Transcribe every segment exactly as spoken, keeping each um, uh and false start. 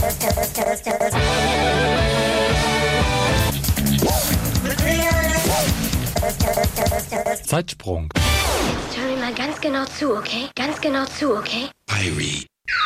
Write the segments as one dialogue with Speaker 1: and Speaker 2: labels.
Speaker 1: Zeitsprung.
Speaker 2: Jetzt hör mir mal ganz genau zu, okay? Ganz genau zu, okay?
Speaker 1: Irie.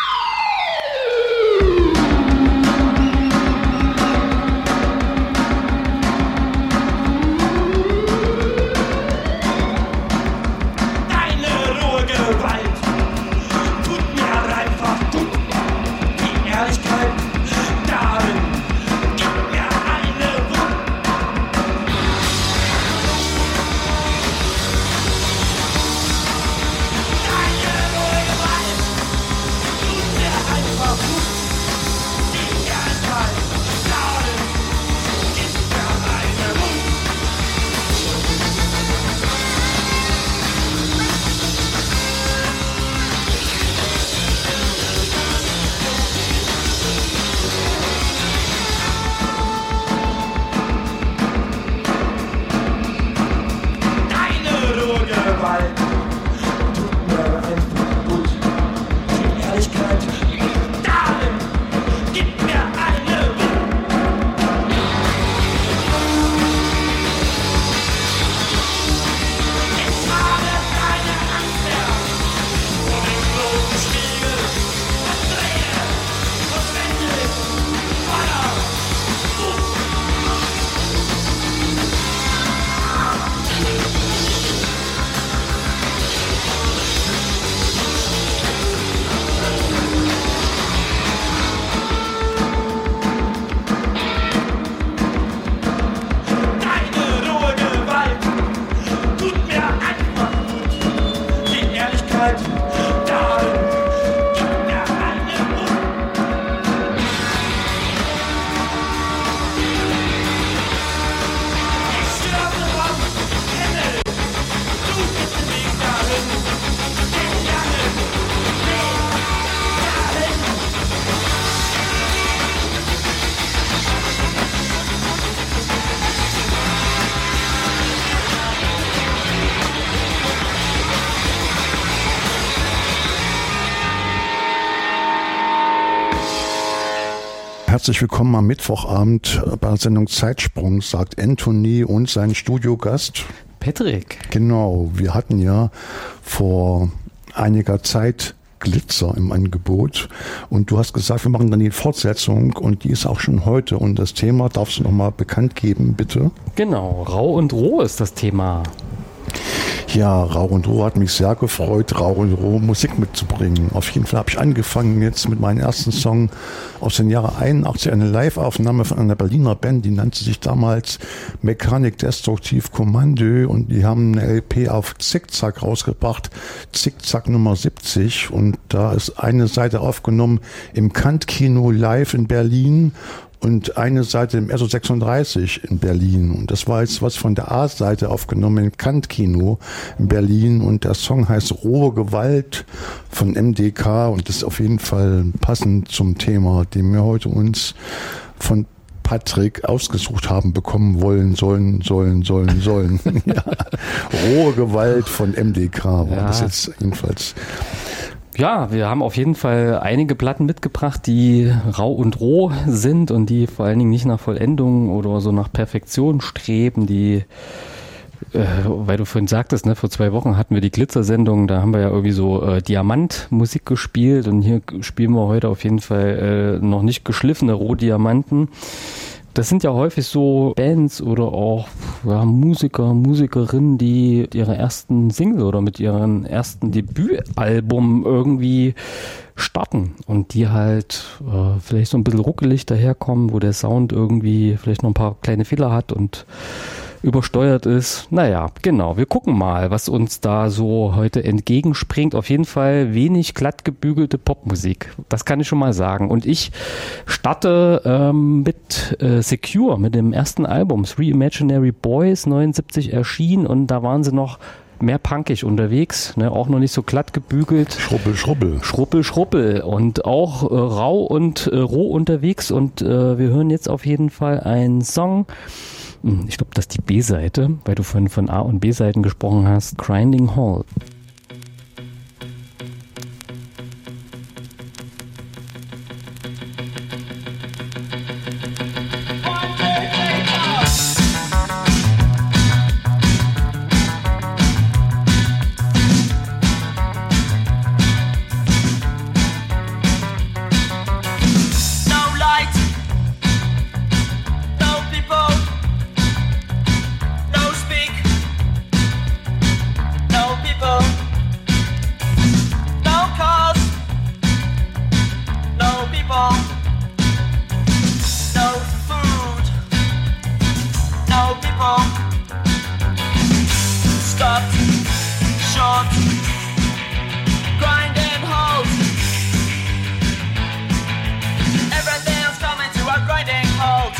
Speaker 3: Herzlich willkommen am Mittwochabend bei der Sendung Zeitsprung, sagt Anthony und sein Studiogast
Speaker 4: Patrick.
Speaker 3: Genau, wir hatten ja vor einiger Zeit Glitzer im Angebot und du hast gesagt, wir machen dann die Fortsetzung und die ist auch schon heute und das Thema darfst du nochmal bekannt geben, bitte?
Speaker 4: Genau, Rau und Roh ist das Thema.
Speaker 3: Ja, Rau und Roh hat mich sehr gefreut, Rau und Roh Musik mitzubringen. Auf jeden Fall habe ich angefangen jetzt mit meinem ersten Song aus den Jahren einundachtzig, eine Live-Aufnahme von einer Berliner Band, die nannte sich damals Mechanik Destruktiv Kommando und die haben eine L P auf Zickzack rausgebracht, Zickzack Nummer siebzig und da ist eine Seite aufgenommen im Kant-Kino live in Berlin und eine Seite im S O sechsunddreißig in Berlin. Und das war jetzt was von der A-Seite aufgenommen im Kant-Kino in Berlin. Und der Song heißt Rohe Gewalt von M D K. Und das ist auf jeden Fall passend zum Thema, den wir heute uns von Patrick ausgesucht haben, bekommen wollen, sollen, sollen, sollen, sollen. Ja. Rohe Gewalt von M D K war ja. Das jetzt jedenfalls.
Speaker 4: Ja, wir haben auf jeden Fall einige Platten mitgebracht, die rau und roh sind und die vor allen Dingen nicht nach Vollendung oder so nach Perfektion streben, die, äh, weil du vorhin sagtest, ne, vor zwei Wochen hatten wir die Glitzer-Sendung, da haben wir ja irgendwie so äh, Diamantmusik gespielt und hier spielen wir heute auf jeden Fall äh, noch nicht geschliffene Rohdiamanten. Das sind ja häufig so Bands oder auch ja, Musiker, Musikerinnen, die ihre ersten Single oder mit ihrem ersten Debütalbum irgendwie starten und die halt äh, vielleicht so ein bisschen ruckelig daherkommen, wo der Sound irgendwie vielleicht noch ein paar kleine Fehler hat und übersteuert ist. Naja, genau, wir gucken mal, was uns da so heute entgegenspringt. Auf jeden Fall wenig glatt gebügelte Popmusik. Das kann ich schon mal sagen. Und ich starte ähm, mit äh, Secure, mit dem ersten Album, Three Imaginary Boys, neunundsiebzig erschienen und da waren sie noch mehr punkig unterwegs, ne, auch noch nicht so glatt gebügelt.
Speaker 3: Schrubbel, schrubbel.
Speaker 4: Schrubbel, schrubbel und auch äh, rau und äh, roh unterwegs und äh, wir hören jetzt auf jeden Fall einen Song. Ich glaube, das ist die B-Seite, weil du vorhin von A- und B-Seiten gesprochen hast. Grinding Hall.
Speaker 1: people. Stop, short, grinding halt. Everything's coming to a grinding halt.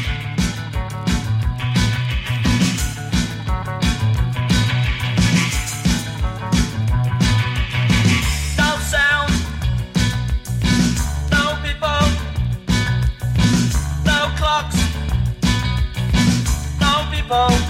Speaker 1: No sound, no people, no clocks, no people.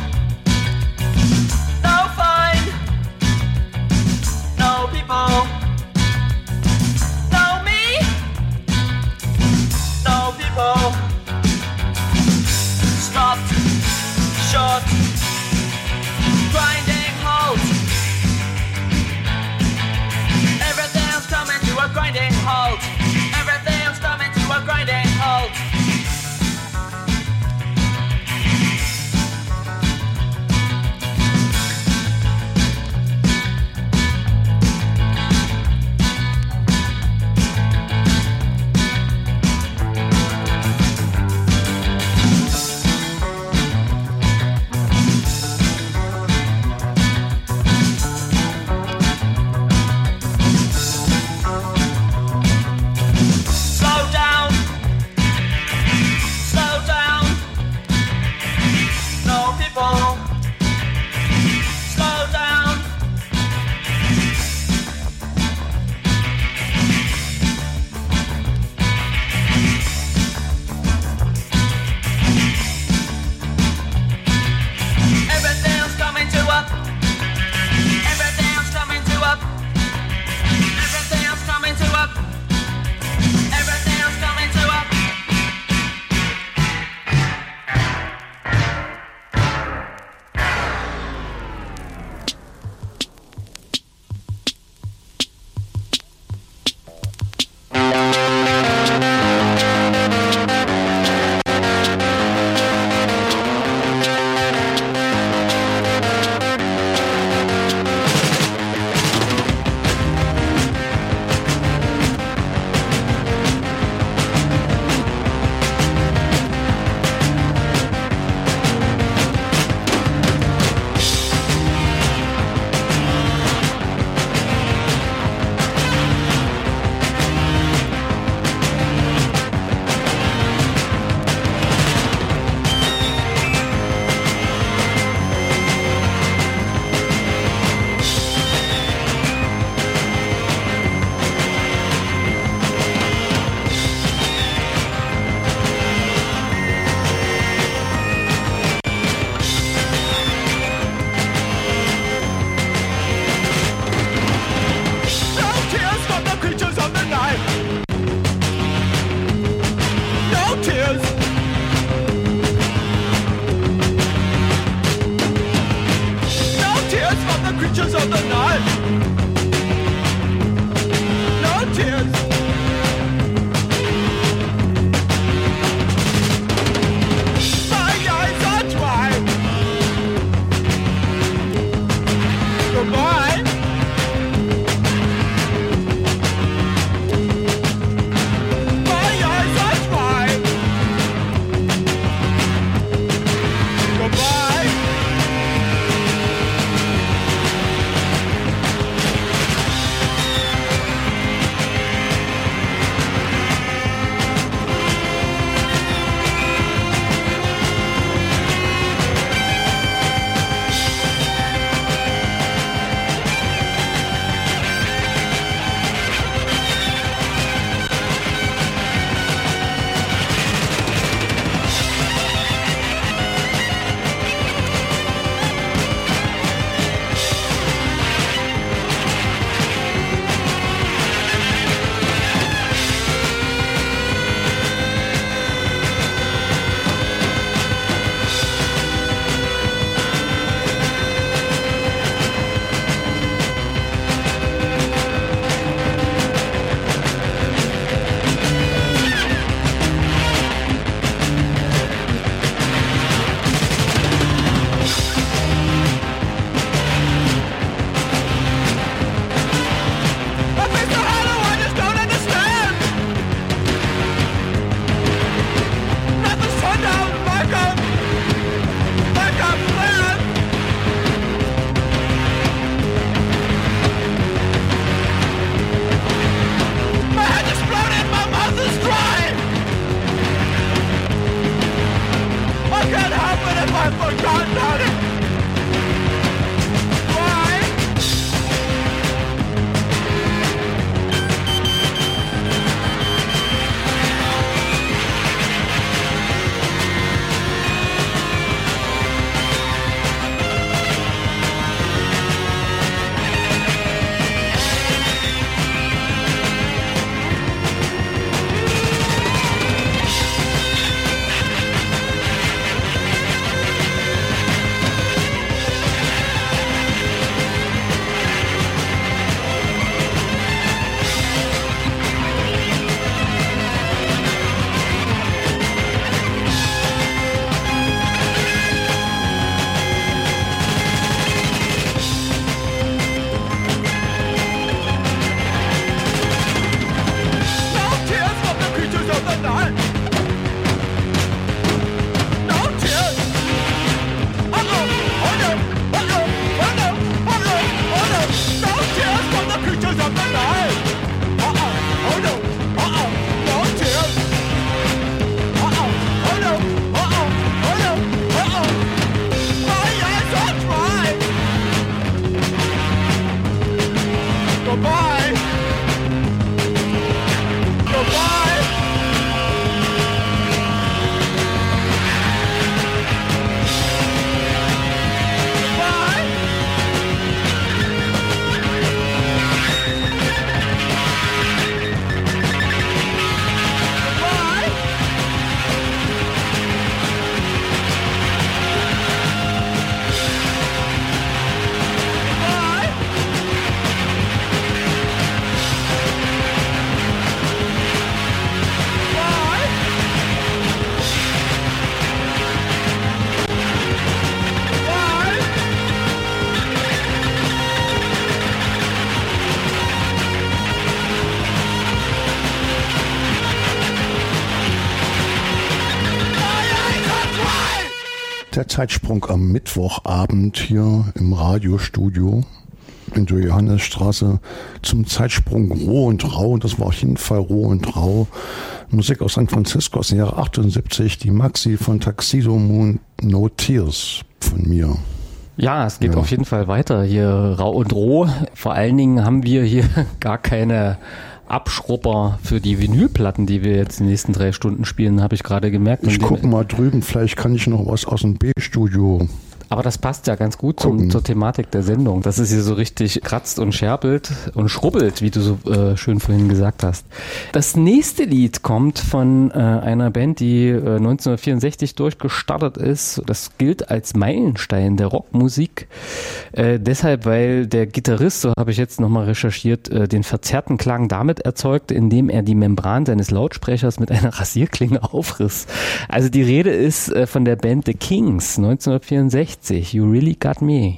Speaker 3: Der Zeitsprung am Mittwochabend hier im Radiostudio in der Johannesstraße zum Zeitsprung Roh und Rau. Das war auf jeden Fall Roh und Rau. Musik aus San Francisco aus dem Jahre achtundsiebzig, die Maxi von Tuxedo Moon, No Tears von mir.
Speaker 4: Ja, es geht
Speaker 3: Ja.
Speaker 4: auf jeden Fall weiter hier Rau und Roh. Vor allen Dingen haben wir hier gar keine Abschrubber für die Vinylplatten, die wir jetzt die nächsten drei Stunden spielen, habe ich gerade gemerkt.
Speaker 3: Ich
Speaker 4: Und
Speaker 3: gucke
Speaker 4: dem-
Speaker 3: mal drüben, vielleicht kann ich noch was aus dem B-Studio.
Speaker 4: Aber das passt ja ganz gut zum,
Speaker 3: Gucken.
Speaker 4: zur Thematik der Sendung, dass es hier so richtig kratzt und scherbelt und schrubbelt, wie du so äh, schön vorhin gesagt hast. Das nächste Lied kommt von äh, einer Band, die äh, neunzehnhundertvierundsechzig durchgestartet ist. Das gilt als Meilenstein der Rockmusik. Äh, deshalb, weil der Gitarrist, so habe ich jetzt nochmal recherchiert, äh, den verzerrten Klang damit erzeugt, indem er die Membran seines Lautsprechers mit einer Rasierklinge aufriss. Also die Rede ist äh, von der Band The Kings, neunzehnhundertvierundsechzig. You Really Got Me.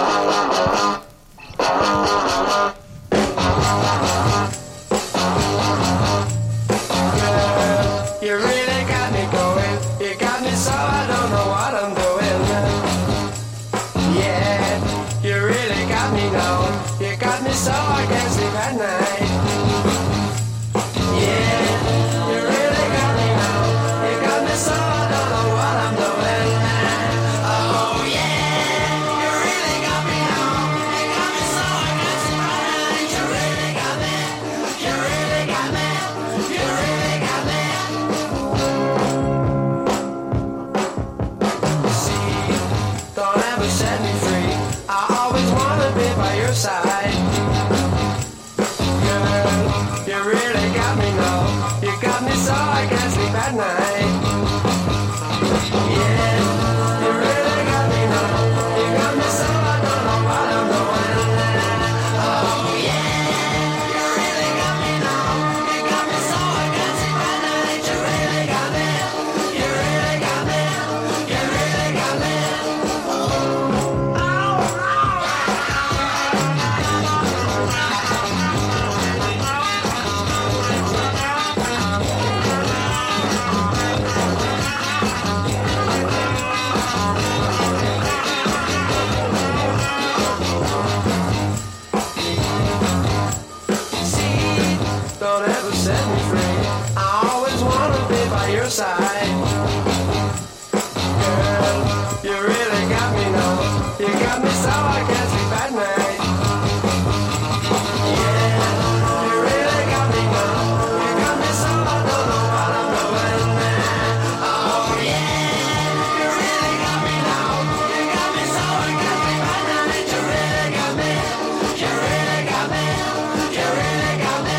Speaker 5: You really got me going. You got me so I don't know what I'm doing. Yeah, you really got me now. You got me so I can't sleep at night. Yeah, you really got me now. You got me so I don't know what I'm doing. Oh yeah, you really got me now. You got me so I can't sleep at night. You really got me. You really got me. You really got me. Don't ever set me free. I always wanna be by your side. Girl, you really got me now. You got me so I can't sleep at night. Yeah, you really got me now. You got me so I don't know what I'm doing. Oh yeah, you really got me now. You got me so I can't sleep at night. You really got me. You really got me. You really got me. Don't ever set me free. I always wanna be by your side. Girl, you really got me now. You got me so I can't sleep at night. Yeah, you really got me now. You got me so I don't know what I'm doing. Oh yeah, you really got me now. You got me so I can't sleep at night. You really got me. You really got me. You really got me.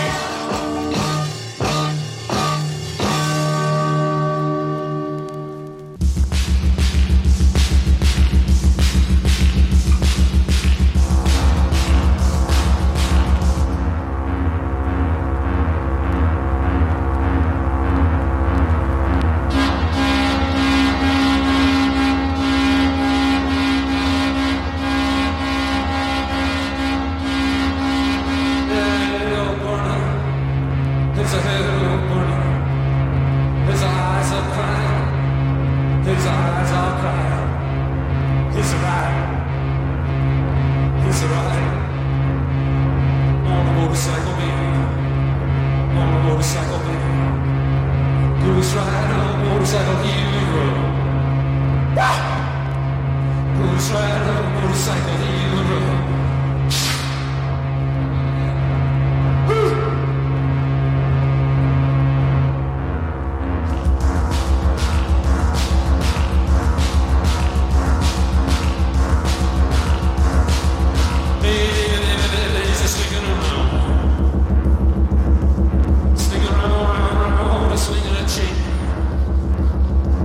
Speaker 6: His head burning, his eyes are crying, his eyes are crying. He's alive, he's alive. On a motorcycle, baby, on a motorcycle, baby. Goose ride on a motorcycle hero. Goose ride on a motorcycle hero.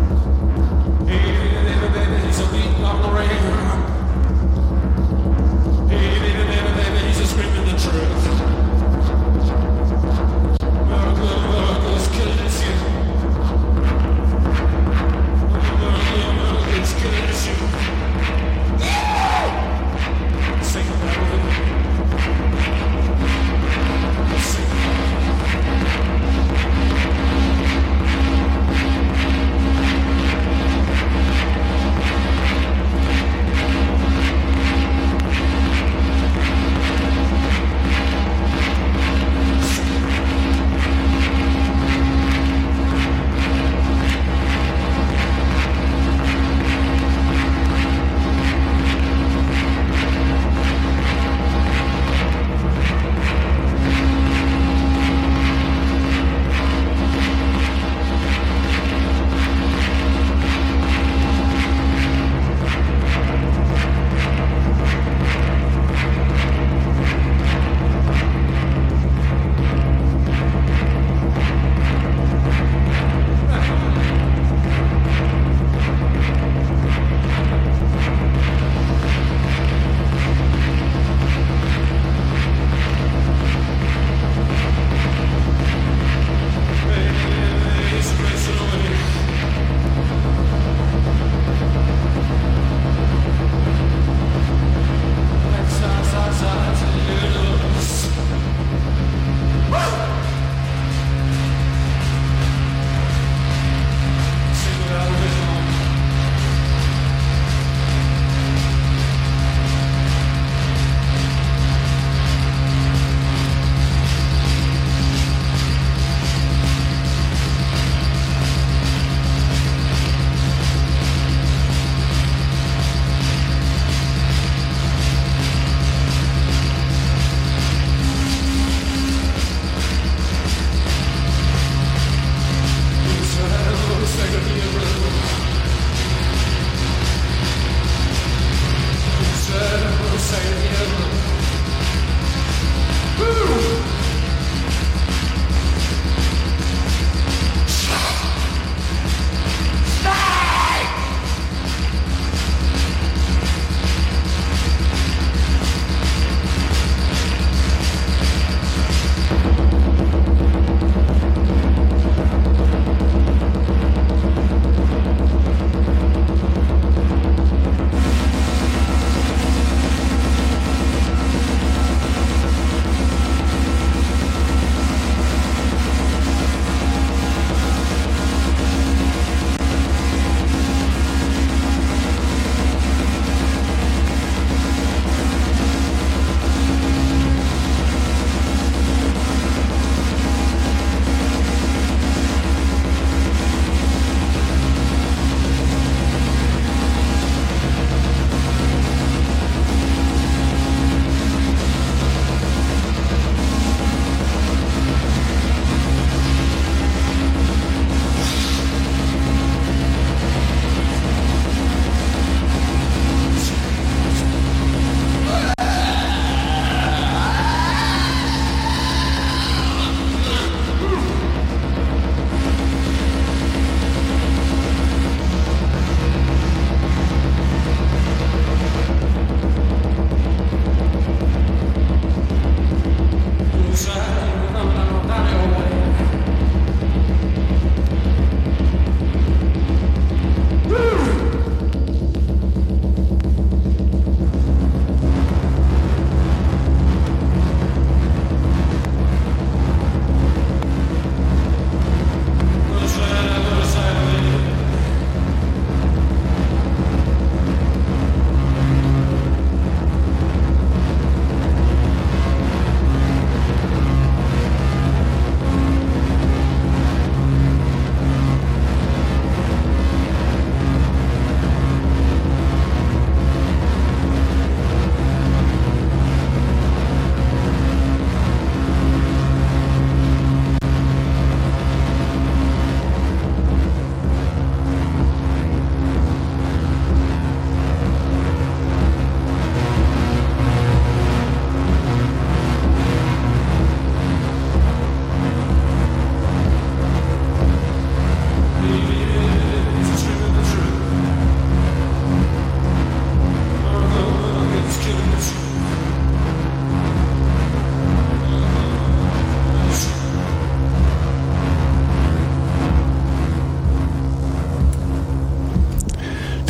Speaker 6: Hey, baby, baby, he's a beat on the radio.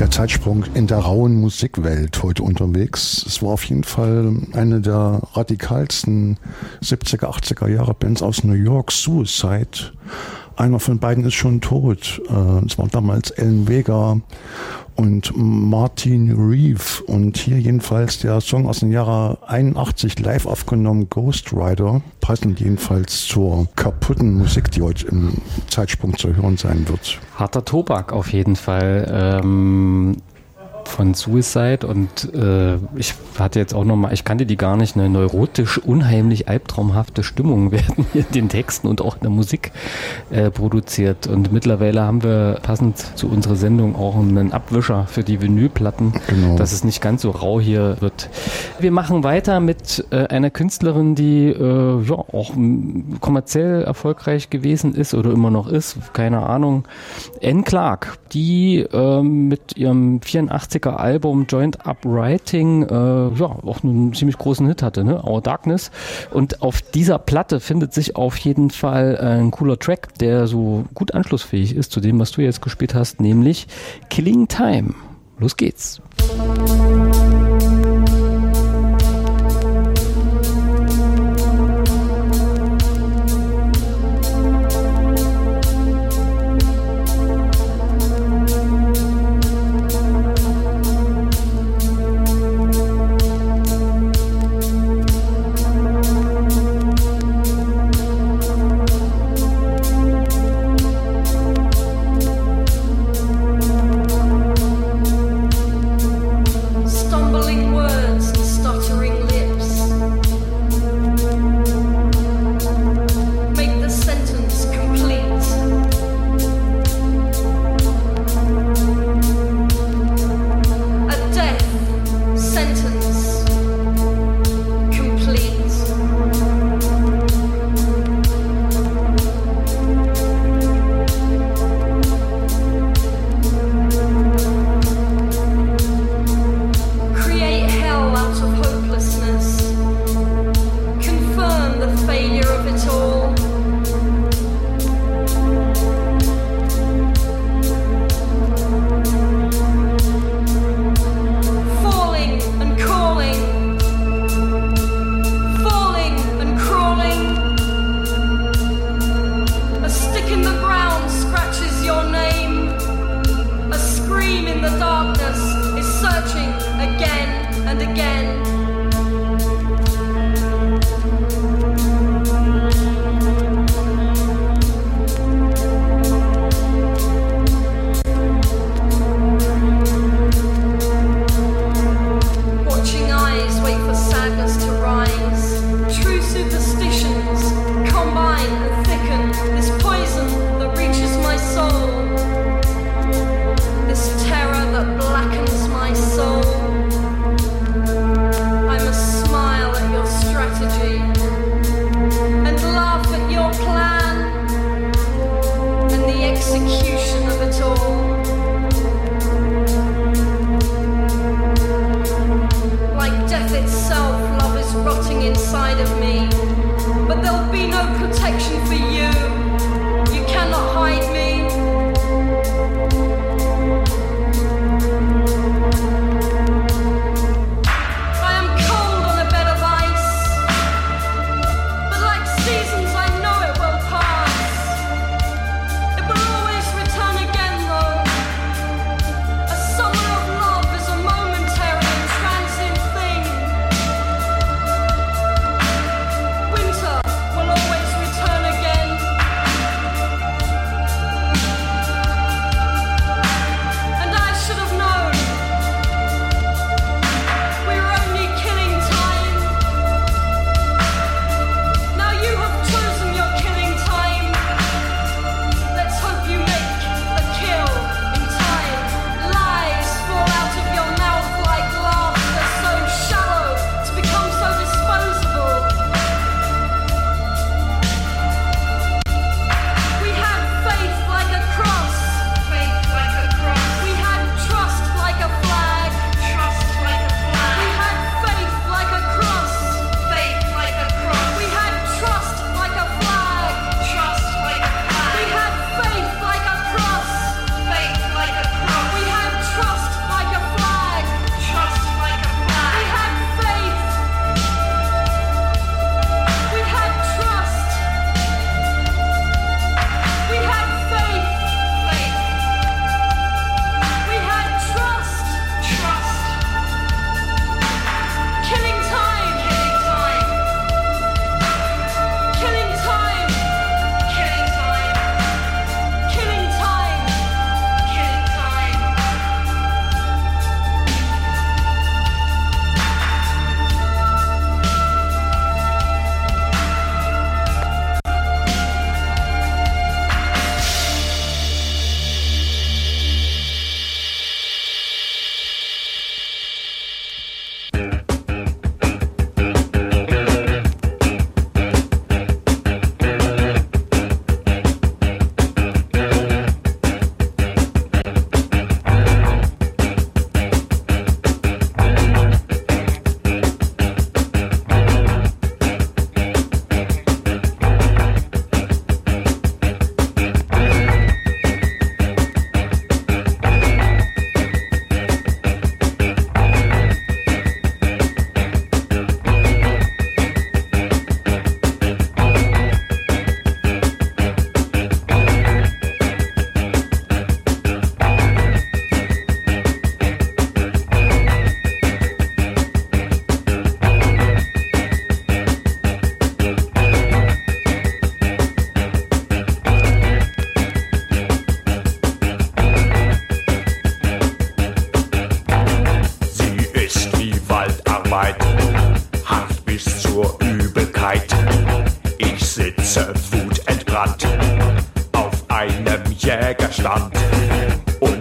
Speaker 3: der Zeitsprung in der rauen Musikwelt heute unterwegs. Es war auf jeden Fall eine der radikalsten siebziger, achtziger Jahre Bands aus New York, Suicide. Einer von beiden ist schon tot. Es war damals Ellen Vega und Martin Reeve. Und hier jedenfalls der Song aus dem Jahre einundachtzig live aufgenommen, Ghost Rider. Passend jedenfalls zur kaputten Musik, die heute im Zeitsprung zu hören sein wird.
Speaker 4: Harter Tobak auf jeden Fall. Ähm von Suicide und äh, ich hatte jetzt auch nochmal, ich kannte die gar nicht, eine neurotisch, unheimlich albtraumhafte Stimmung werden hier in den Texten und auch in der Musik äh, produziert und mittlerweile haben wir passend zu unserer Sendung auch einen Abwischer für die Vinylplatten, genau, dass es nicht ganz so rau hier wird. Wir machen weiter mit äh, einer Künstlerin, die äh, ja auch m- kommerziell erfolgreich gewesen ist oder immer noch ist, keine Ahnung, Anne Clark, die äh, mit ihrem vierundachtziger Album Joint Up Writing äh, ja auch einen ziemlich großen Hit hatte, ne? Our Darkness. Und auf dieser Platte findet sich auf jeden Fall ein cooler Track, der so gut anschlussfähig ist zu dem, was du jetzt gespielt hast, nämlich Killing Time. Los geht's.
Speaker 5: Killing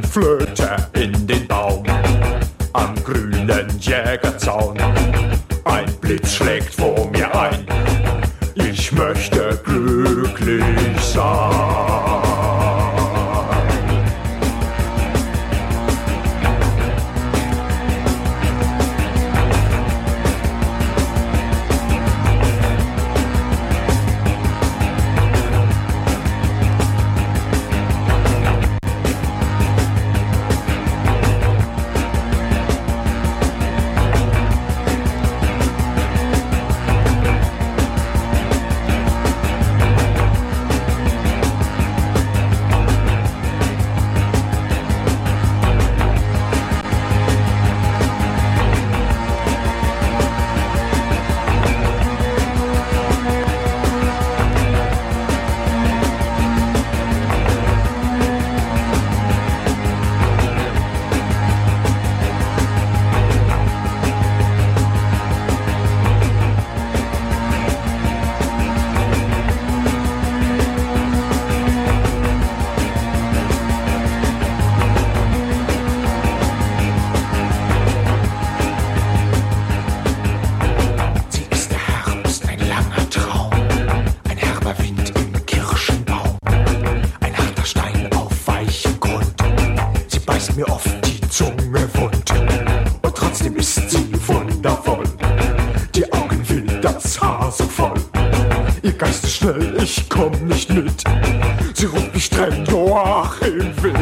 Speaker 7: Flöte in den Baum, am grünen Jägerzaun. Ein Blitz schlägt vor mir ein, ich möchte glücklich sein. Ich komm nicht mit, sie ruft mich streng Joachim Wild.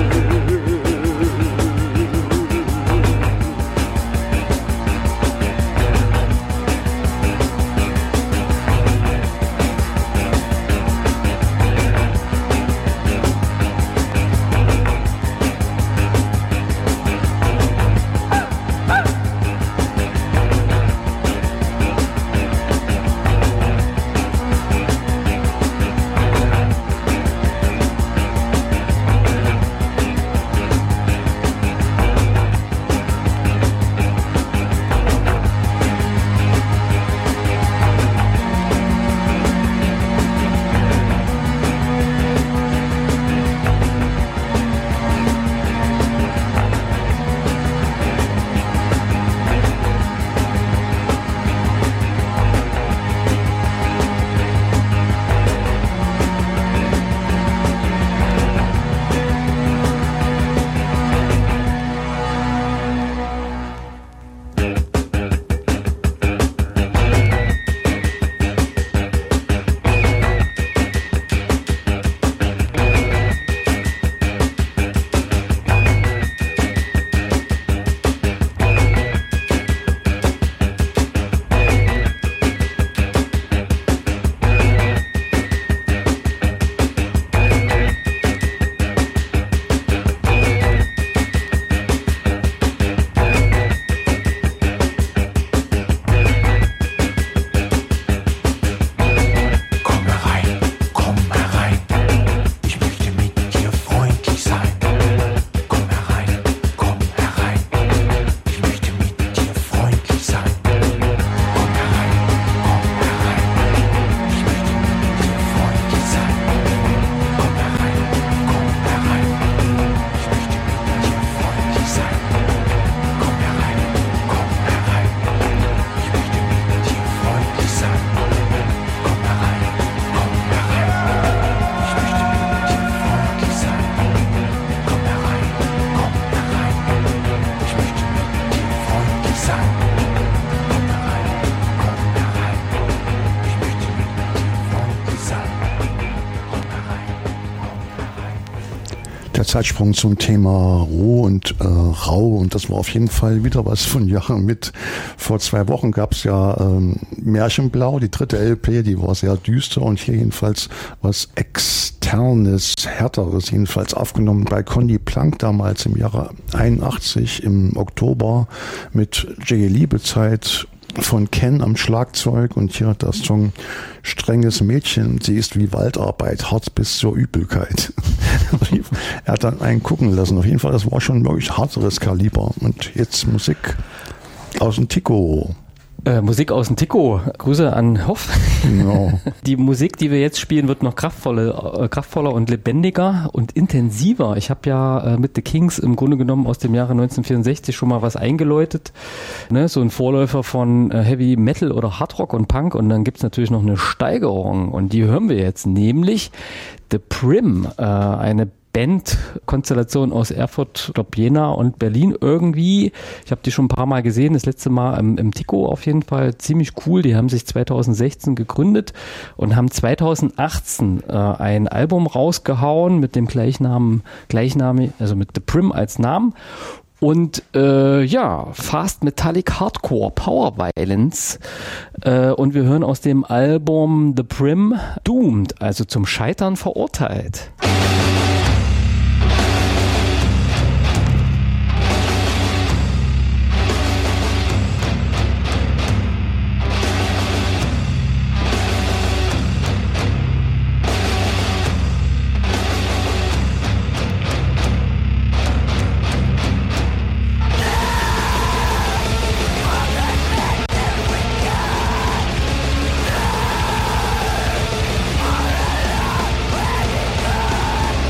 Speaker 3: Der Zeitsprung zum Thema Roh und äh, Rau, und das war auf jeden Fall wieder was von Jochen mit. Vor zwei Wochen gab es ja ähm, Märchenblau, die dritte L P, die war sehr düster, und hier jedenfalls was Externes, Härteres, jedenfalls aufgenommen bei Conny Plank damals im Jahre einundachtzig im Oktober mit J. Liebezeit von Ken am Schlagzeug, und hier der Song Strenges Mädchen, sie ist wie Waldarbeit, hart bis zur Übelkeit. Er hat dann einen gucken lassen. Auf jeden Fall, das war schon wirklich harteres Kaliber. Und jetzt Musik aus dem Tico.
Speaker 4: Äh, Musik aus dem Tico. Grüße an Hoff.
Speaker 3: Genau.
Speaker 4: Die Musik, die wir jetzt spielen, wird noch kraftvoller, äh, kraftvoller und lebendiger und intensiver. Ich habe ja äh, mit The Kings im Grunde genommen aus dem Jahre neunzehnhundertvierundsechzig schon mal was eingeläutet. Ne? So ein Vorläufer von äh, Heavy Metal oder Hard Rock und Punk. Und dann gibt's natürlich noch eine Steigerung. Und die hören wir jetzt, nämlich The Prim, äh, eine Bandkonstellation aus Erfurt, glaub Jena und Berlin irgendwie. Ich habe die schon ein paar Mal gesehen, das letzte Mal im, im Tico auf jeden Fall. Ziemlich cool. Die haben sich zweitausendsechzehn gegründet und haben zweitausendachtzehn äh, ein Album rausgehauen mit dem Gleichnamen, Gleichname, also mit The Prim als Namen. Und äh, ja, Fast Metallic Hardcore Power Violence. Äh, und wir hören aus dem Album The Prim Doomed, also zum Scheitern verurteilt.
Speaker 5: Ready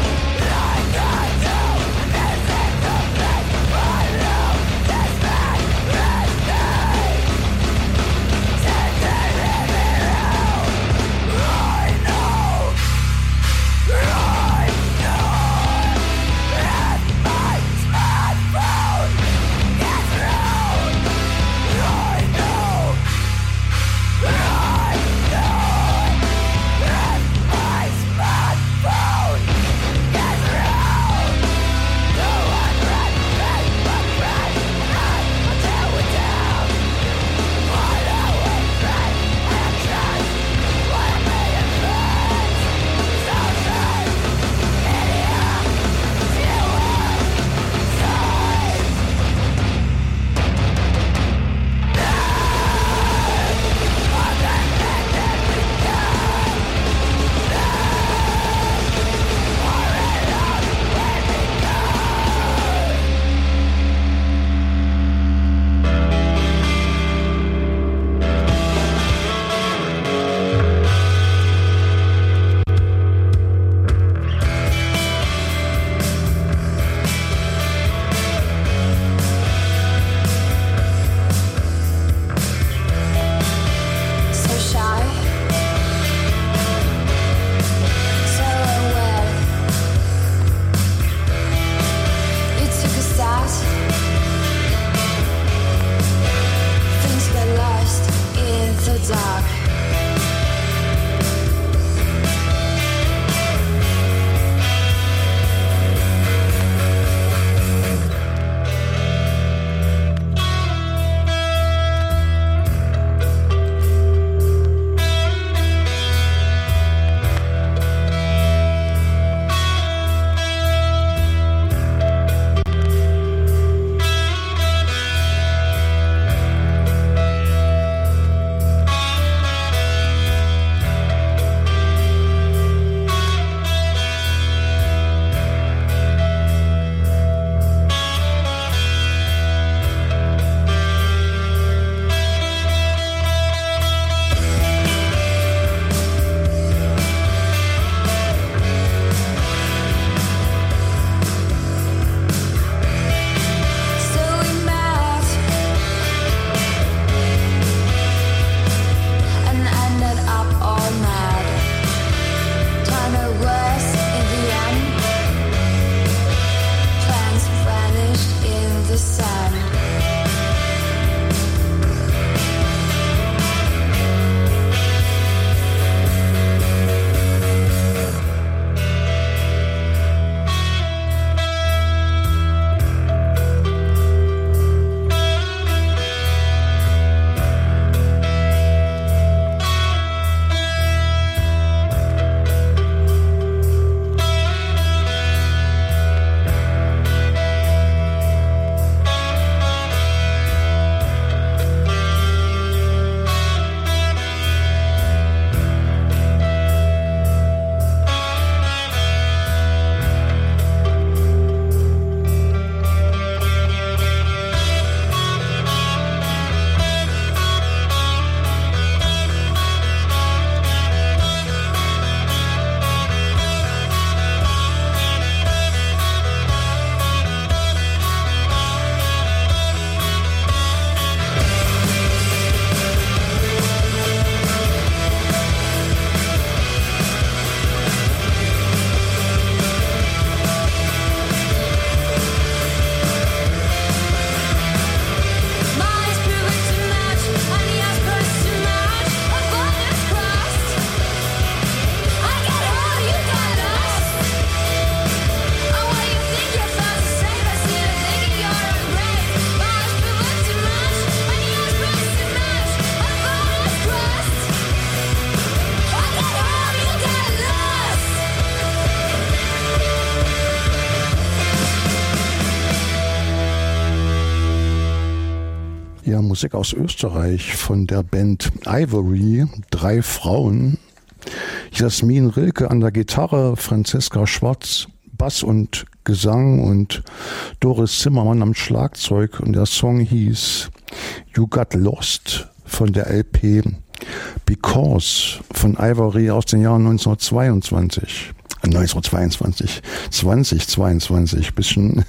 Speaker 3: Ja, Musik aus Österreich von der Band Ivory, drei Frauen. Jasmin Rilke an der Gitarre, Franziska Schwarz Bass und Gesang und Doris Zimmermann am Schlagzeug. Und der Song hieß You Got Lost von der L P Because von Ivory aus den Jahren neunzehnhundertzweiundzwanzig. Äh, neunzehnhundertzweiundzwanzig, zweitausendzweiundzwanzig, bisschen.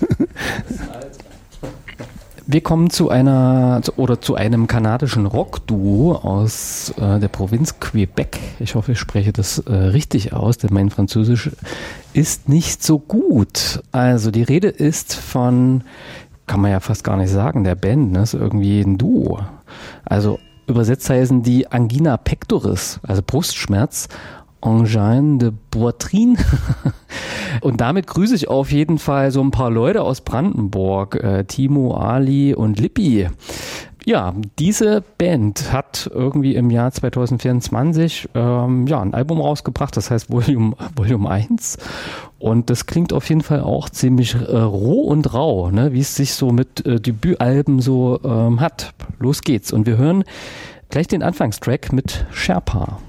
Speaker 4: Wir kommen zu einer oder zu einem kanadischen Rockduo aus äh, der Provinz Quebec. Ich hoffe, ich spreche das äh, richtig aus, denn mein Französisch ist nicht so gut. Also die Rede ist von, kann man ja fast gar nicht sagen, der Band, ne? Ist irgendwie ein Duo. Also übersetzt heißen die Angina pectoris, also Brustschmerz. Angine de Poitrine. Und damit grüße ich auf jeden Fall so ein paar Leute aus Brandenburg, äh, Timo, Ali und Lippi. Ja, diese Band hat irgendwie im Jahr zweitausendvierundzwanzig ähm, ja, ein Album rausgebracht, das heißt Volume, Volume eins. Und das klingt auf jeden Fall auch ziemlich äh, roh und rau, ne? Wie es sich so mit äh, Debütalben so ähm, hat. Los geht's. Und wir hören gleich den Anfangstrack mit Sherpa.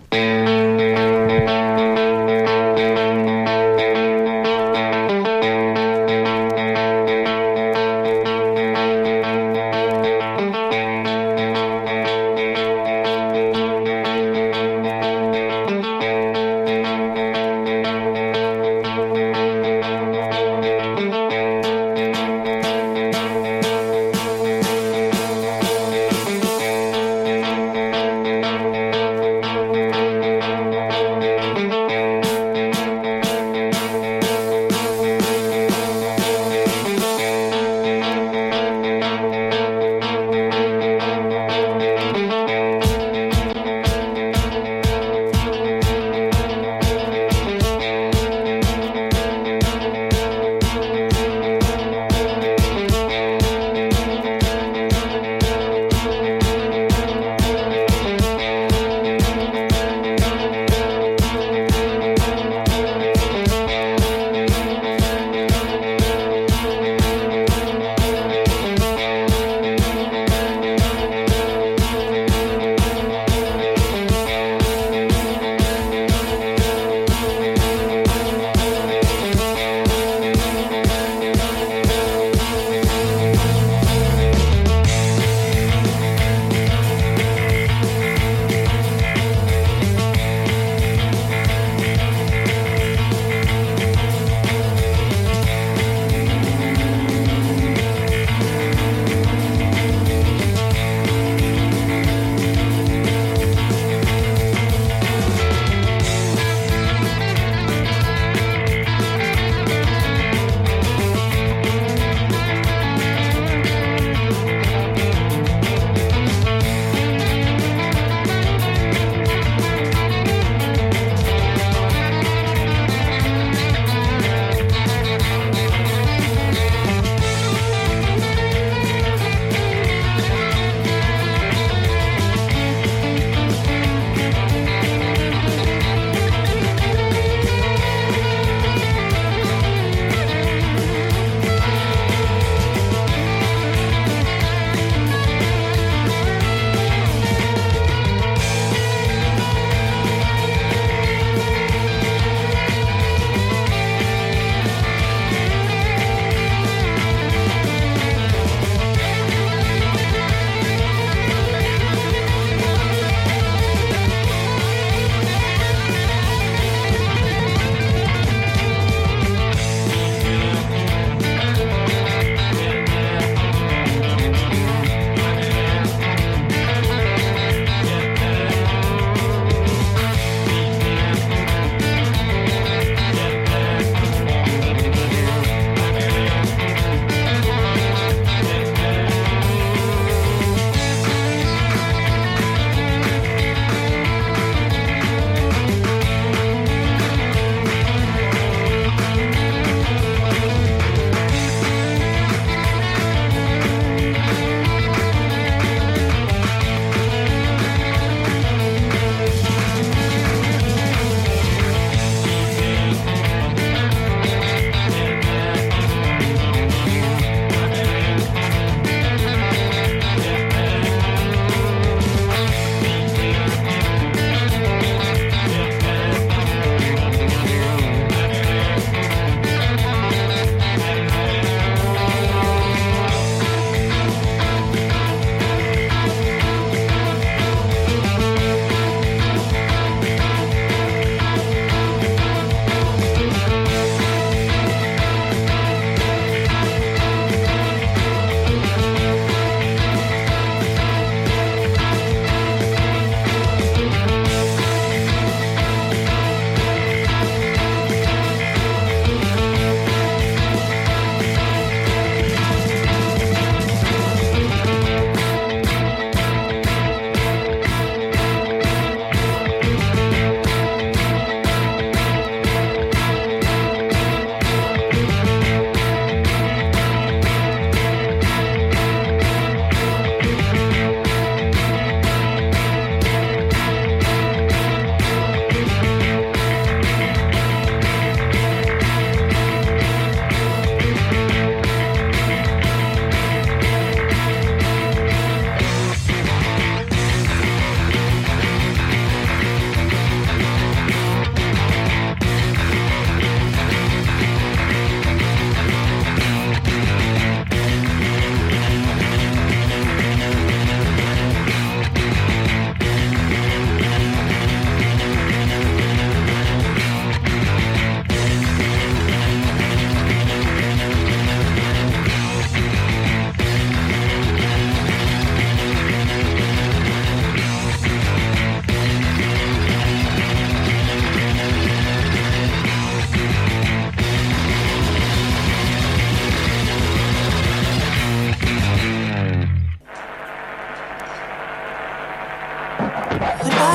Speaker 5: Thank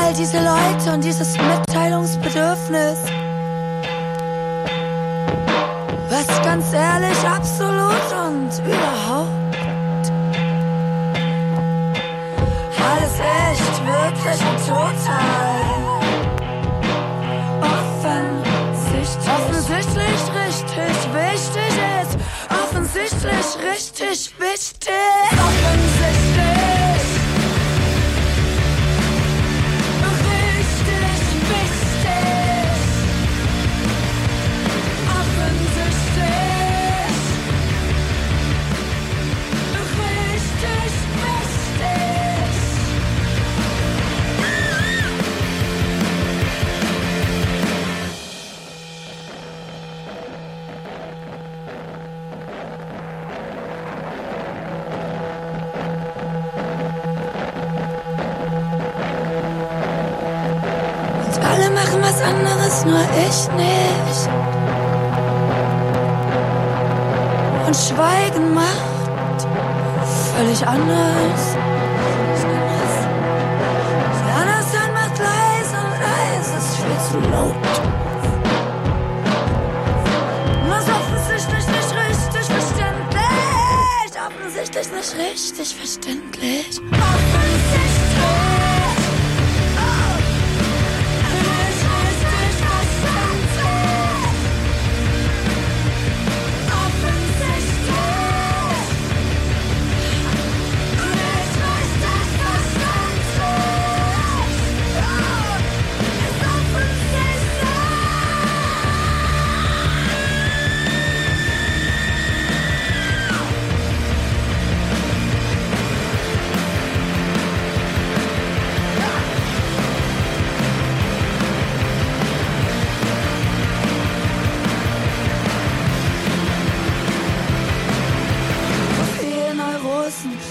Speaker 8: all diese Leute und dieses Mitteilungsbedürfnis, was ganz ehrlich absolut und überhaupt alles echt, wirklich und total offensichtlich, offensichtlich richtig wichtig ist, offensichtlich richtig wichtig, offensichtlich richtig wichtig, offensichtlich richtig wichtig. Und alle machen was anderes, nur ich nicht. Und Schweigen macht völlig anders. Wer anders dann macht leise und leise ist viel zu laut. Das ist offensichtlich nicht richtig verständlich. Offensichtlich nicht richtig verständlich. Offensichtlich.